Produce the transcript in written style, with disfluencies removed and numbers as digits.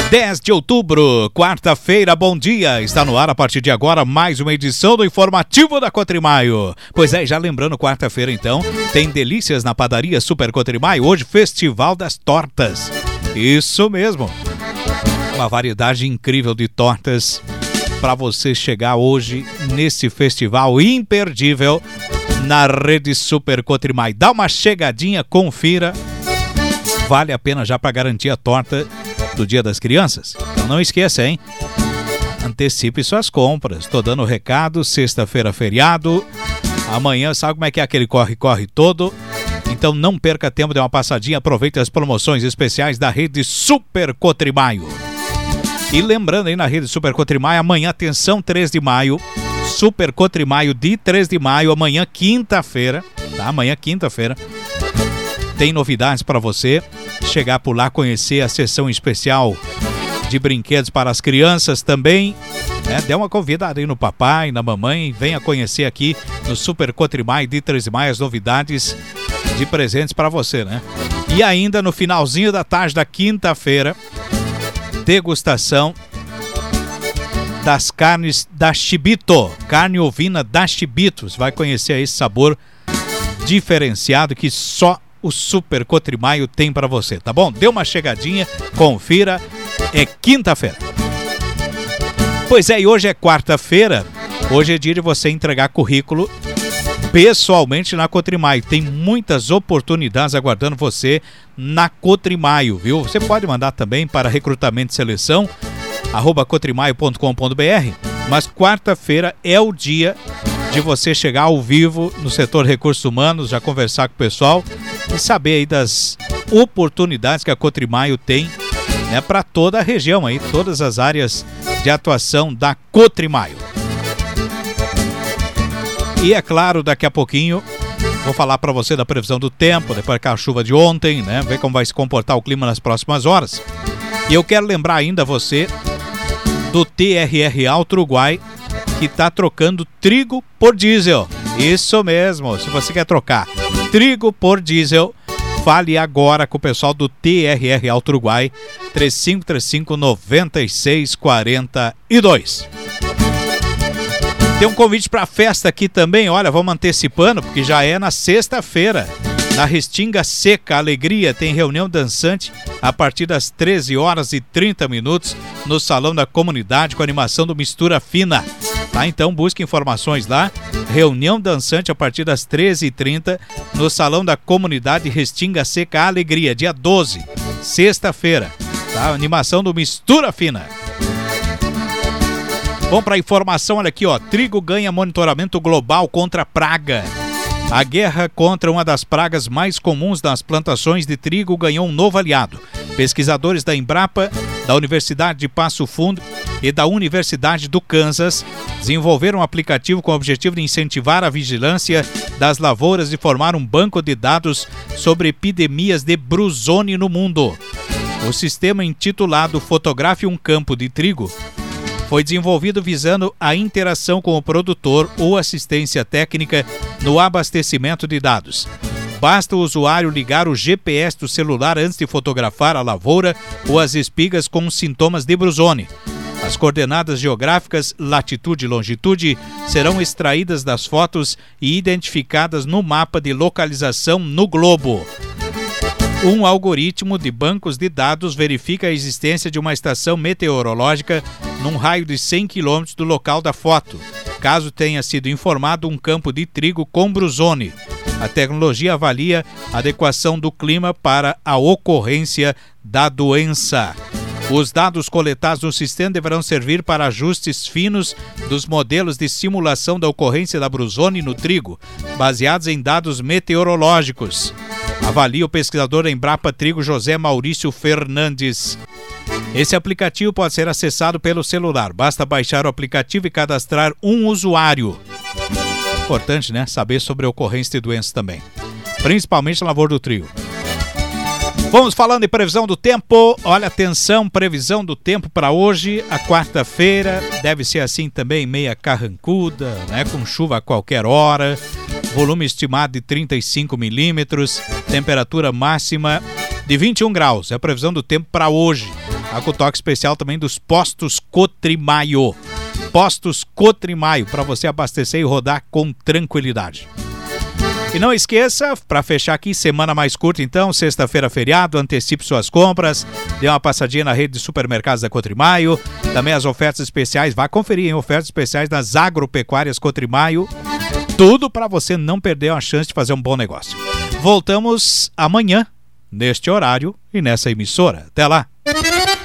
10 de outubro, quarta-feira, bom dia. Está no ar a partir de agora mais uma edição do Informativo da Cotrimaio. Pois é, já lembrando, quarta-feira então, tem delícias na padaria Super Cotrimaio. Hoje, Festival das Tortas. Isso mesmo. Uma variedade incrível de tortas para você chegar hoje nesse festival imperdível na rede Super Cotrimaio. Dá uma chegadinha, confira. Vale a pena já para garantir a torta do Dia das Crianças. Então não esqueça, hein? Antecipe suas compras. Tô dando o recado, sexta-feira feriado. Amanhã, sabe como é que é aquele corre-corre todo? Então não perca tempo, dê uma passadinha, aproveite as promoções especiais da rede Super Cotrimaio. E lembrando aí na rede Super Cotrimaio, amanhã, atenção, 3 de maio, Super Cotrimaio de 3 de maio, amanhã quinta-feira, tá? Amanhã quinta-feira. Tem novidades para você chegar por lá, conhecer a sessão especial de brinquedos para as crianças também, né? Dê uma convidada aí no papai, na mamãe, venha conhecer aqui no Super Cotrimaio de 3 de maio as novidades de presentes para você, né? E ainda no finalzinho da tarde da quinta-feira, degustação das carnes da Chibito, carne ovina da Chibito. Você vai conhecer esse sabor diferenciado que só o Super Cotrimaio tem para você, tá bom? Dê uma chegadinha, confira, é quinta-feira. Pois é, e hoje é quarta-feira, hoje é dia de você entregar currículo pessoalmente na Cotrimaio. Tem muitas oportunidades aguardando você na Cotrimaio, viu? Você pode mandar também para recrutamento e seleção, @cotrimaio.com.br, mas quarta-feira é o dia de você chegar ao vivo no setor recursos humanos, já conversar com o pessoal e saber aí das oportunidades que a Cotrimaio tem, né, para toda a região aí, todas as áreas de atuação da Cotrimaio. E é claro, daqui a pouquinho vou falar para você da previsão do tempo, depois daquela chuva de ontem, né, ver como vai se comportar o clima nas próximas horas. E eu quero lembrar ainda você do TRR Alto Uruguai, que está trocando trigo por diesel. Isso mesmo, se você quer trocar trigo por diesel, fale agora com o pessoal do TRR Alto Uruguai, 3535-9642. Tem um convite para a festa aqui também, olha, vamos antecipando, porque já é na sexta-feira. Na Restinga Seca Alegria tem reunião dançante a partir das 13h30 no Salão da Comunidade com animação do Mistura Fina. Tá? Então busque informações lá. Reunião dançante a partir das 13h30 no Salão da Comunidade Restinga Seca Alegria, dia 12, sexta-feira. Tá? Animação do Mistura Fina. Vamos para a informação, olha aqui, ó. Trigo ganha monitoramento global contra praga. A guerra contra uma das pragas mais comuns nas plantações de trigo ganhou um novo aliado. Pesquisadores da Embrapa, da Universidade de Passo Fundo e da Universidade do Kansas desenvolveram um aplicativo com o objetivo de incentivar a vigilância das lavouras e formar um banco de dados sobre epidemias de brusone no mundo. O sistema, intitulado Fotografe um Campo de Trigo, foi desenvolvido visando a interação com o produtor ou assistência técnica no abastecimento de dados. Basta o usuário ligar o GPS do celular antes de fotografar a lavoura ou as espigas com sintomas de brusone. As coordenadas geográficas, latitude e longitude, serão extraídas das fotos e identificadas no mapa de localização no globo. Um algoritmo de bancos de dados verifica a existência de uma estação meteorológica num raio de 100 km do local da foto, caso tenha sido informado um campo de trigo com brusone. A tecnologia avalia a adequação do clima para a ocorrência da doença. Os dados coletados no sistema deverão servir para ajustes finos dos modelos de simulação da ocorrência da brusone no trigo, baseados em dados meteorológicos. Avalia o pesquisador da Embrapa Trigo José Maurício Fernandes. Esse aplicativo pode ser acessado pelo celular. Basta baixar o aplicativo e cadastrar um usuário. Importante, né? Saber sobre a ocorrência de doenças também, principalmente na lavoura do trigo. Vamos falando de previsão do tempo. Olha, atenção, previsão do tempo para hoje, a quarta-feira. Deve ser assim também, meia carrancuda, né? Com chuva a qualquer hora. Volume estimado de 35 milímetros. Temperatura máxima de 21 graus. É a previsão do tempo para hoje. Tá com o toque especial também dos Postos Cotrimaio. Postos Cotrimaio, para você abastecer e rodar com tranquilidade. E não esqueça, para fechar aqui, semana mais curta então, sexta-feira feriado, antecipe suas compras, dê uma passadinha na rede de supermercados da Cotrimaio, também as ofertas especiais, vá conferir, hein? Ofertas especiais nas agropecuárias Cotrimaio, tudo para você não perder uma chance de fazer um bom negócio. Voltamos amanhã, neste horário e nessa emissora. Até lá!